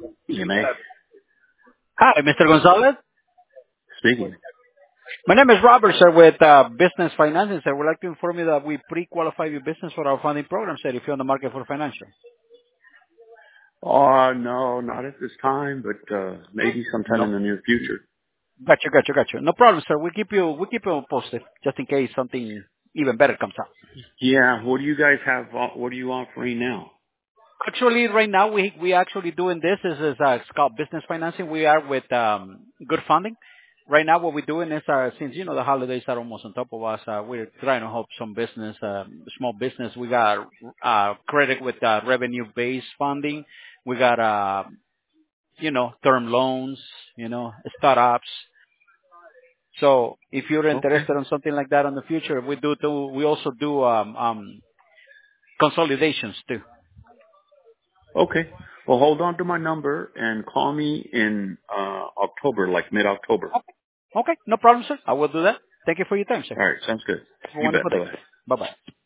EMA Hi, Mr. Gonzalez. speaking. My name is Robert, sir, with Business Financing, sir. We'd like to inform you that we pre-qualify your business for our funding program, sir, if you're on the market for financial. No, not at this time, but maybe sometime in No. the near future. Gotcha. No problem, sir. We keep you posted just in case something even better comes up. Yeah. What do you guys have? What are you offering now? Actually, right now we actually doing this. This is it's called business financing. We are with good funding. Right now, what we're doing is since the holidays are almost on top of us, we're trying to help some business, small business. We got credit with revenue-based funding. We got term loans, startups. So if you're Okay. interested in something like that in the future, we also do consolidations too. Okay. Well, hold on to my number and call me in October, like mid-October. Okay, no problem, sir. I will do that. Thank you for your time, sir. All right. Sounds good. Have a You bet. wonderful day. Bye-bye. Bye-bye.